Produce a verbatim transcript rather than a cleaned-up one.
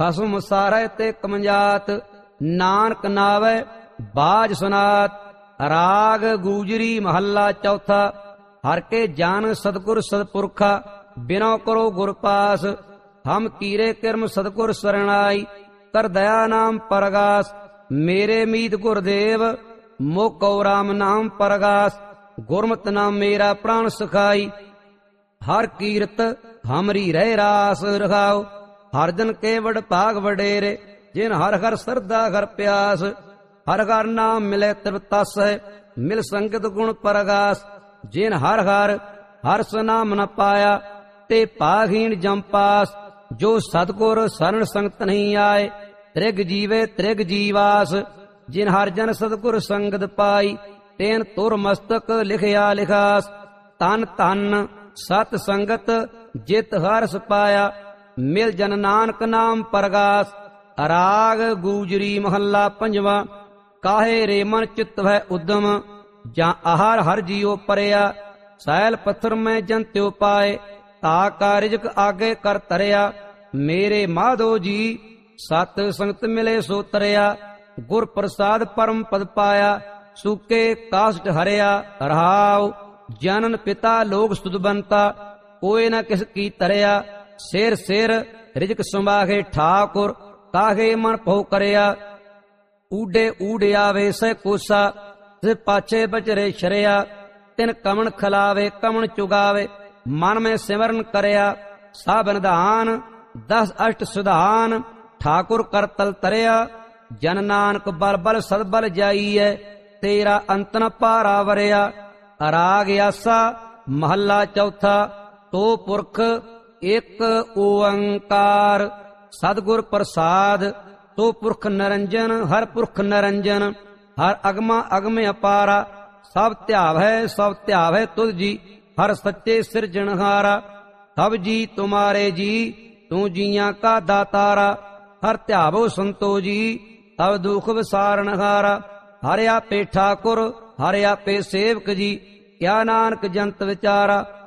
ਖਸਮ ਸਾਰੈ ਤੇ ਕਮਜਾਤ। ਨਾਨਕ ਨਾਵੈ ਬਾਜ ਸੁਨਾਤ। ਰਾਗ ਗੂਜਰੀ ਮਹੱਲਾ ਚੌਥਾ। ਹਰ ਕੇ ਜਾਨ ਸਤਿਗੁਰ ਸਤਿਪੁਰਖਾ, ਬਿਨੋ ਕਰੋ ਗੁਰ ਪਾਸ। ਹਮ ਕੀਰੇ ਕਿਰਮ ਸਤਿਗੁਰ ਸਰਣਾਈ, ਕਰ ਦਇਆ ਨਾਮ ਪਰਗਾਸ। ਮੇਰੇ ਮੀਤ ਗੁਰਦੇਵ, ਮੋਕਉ ਰਾਮ ਨਾਮ ਪਰਗਾਸ। ਗੁਰਮਤਿ ਨਾਮ ਮੇਰਾ ਪ੍ਰਾਣ ਸਖਾਈ, ਹਰ ਕੀਰਤ ਹਮਰੀ ਰਹਿ ਰਾਸ। ਰਖਾਓ ਹਰ ਜਨ ਕੇ ਵਡ ਭਾਗ ਵਡੇਰੇ, ਜਿਨ ਹਰ ਹਰ ਸਰਦਾ ਹਰ ਪਿਆਸ। ਹਰ ਹਰ ਨਾਮ ਮਿਲੇ ਤ੍ਰਿਪਤਸ ਹੈ, ਮਿਲ ਸੰਗਤ ਗੁਣ ਪਰਗਾਸ। ਜਿਨ ਹਰ ਹਰ ਹਰਸ ਨਾਮ ਨ ਪਾਇਆ, ਤੇ ਭਾਗਹੀਣ ਜੰਪਾਸ। ਜੋ ਸਤਿਗੁਰ ਸਰਣ ਸੰਗਤ ਨਹੀਂ ਆਏ, ਤ੍ਰਿਗ ਜੀਵੇ ਤ੍ਰਿਗ ਜੀਵਾਸ। ਜਿਨ ਹਰ ਜਨ ਸਤਿਗੁਰ ਸੰਗਤ ਪਾਈ, ਤੈਨ ਤੁਰ ਮਸਤਕ ਲਿਖਿਆ ਲਿਖਾਸ। ਤਨ ਧਨ ਸਤ ਸੰਗਤ ਜਿਤ ਹਰਸ ਪਾਇਆ, ਮਿਲ ਜਨ ਨਾਨਕ ਨਾਮ ਪਰਗਾਸ। ਰਾਗ ਗੂਜਰੀ ਮਹੱਲਾ ਪੰਜਵਾਂ। ਕਾਹੇ ਰੇ ਮਨ ਚਿਤ ਹੈ ਉਦਮ, ਜਾਂ ਆਹਾਰ ਹਰ ਜੀਉ ਪਰਿਆ। ਸੈਲ ਪੱਥਰ ਮੈਂ ਜੰਤਿਉ ਪਾਏ, ਤਾ ਕਾ ਰਿਜਕ ਆਗੇ ਕਰ ਤਰਿਆ। ਮੇਰੇ ਮਾਧੋ ਜੀ ਸਤ ਸੰਗਤ ਮਿਲੇ ਸੋ ਤਰਿਆ। ਗੁਰ ਪ੍ਰਸਾਦ ਪਰਮ ਪਦ ਪਾਇਆ, ਸੂਕੇ ਕਾਸ਼ਟ ਹਰਿਆ। ਰਹਾਉ ਜਨਨ ਪਿਤਾ ਲੋਕ ਸੁਦਬੰਤਾ, ਕੋਏ ਨਾ ਕਿਸ ਕੀ ਤਰਿਆ। ਸਿਰ ਸਿਰ ਰਿਜਕ ਸੰਭਾਗੇ ਠਾਕੁਰ, ਕਾਹੇ ਮਨ ਭਉ ਕਰਿਆ। ਊਡੇ ਊਡ ਆਵੇ ਸਹਿ ਕੋਸਾ, ਤੇ ਪਾਛੇ ਬਚਰੇ ਸ਼ਰਿਆ। ਤਿਨ ਕਮਣ ਖਲਾਵੇ ਕਮਣ ਚੁਗਾਵੇ, ਮਨ ਮੈਂ ਸਿਮਰਨ ਕਰਿਆ। ਸਭ ਨਿਧਾਨ ਦਸ ਅਸ਼ਟ ਸੁਧਾਨ, ਠਾਕੁਰ ਕਰਤਲ ਤਰਿਆ। ਜਨ ਨਾਨਕ ਬਲ ਬਲ ਸਦ ਬਲ ਜਾਈਐ, ਤੇਰਾ ਅੰਤ ਨ ਭਾਰਾ ਵਰਿਆ। ਰਾਗ ਆਸਾ ਮਹੱਲਾ ਚੌਥਾ। ਤੋ ਪੁਰਖ ਇੱਕ ਓੰਕਾਰ, ਸਤਿਗੁਰ ਪ੍ਰਸਾਦ। ਤੋ ਪੁਰਖ ਨਰੰਜਨ, ਹਰ ਪੁਰਖ ਨਰੰਜਨ। ਹਰ ਅਗਮਾ ਅਗਮ ਅਪਾਰਾ, ਸਭ ਧਿਆਵੈ ਸਭ ਧਿਆਵੈ ਤੁਧ ਜੀ। ਹਰ ਸੱਚੇ ਸਿਰਜਣਹਾਰਾ, ਸਭ ਜੀ ਤੁਮਾਰੇ ਜੀ, ਤੂੰ ਜੀਆਂ ਕਾ ਦਾਤਾਰਾ। ਹਰ ਧਿਆਵੋ ਸੰਤੋ ਜੀ, ਤਬ ਦੁਖ ਵਿਸਾਰਣਹਾਰਾ। ਹਰਿ ਆਪੇ ਠਾਕੁਰ, ਹਰਿ ਆਪੇ ਸੇਵਕ ਜੀ, ਕਿਆ ਨਾਨਕ ਜੰਤ ਵਿਚਾਰਾ।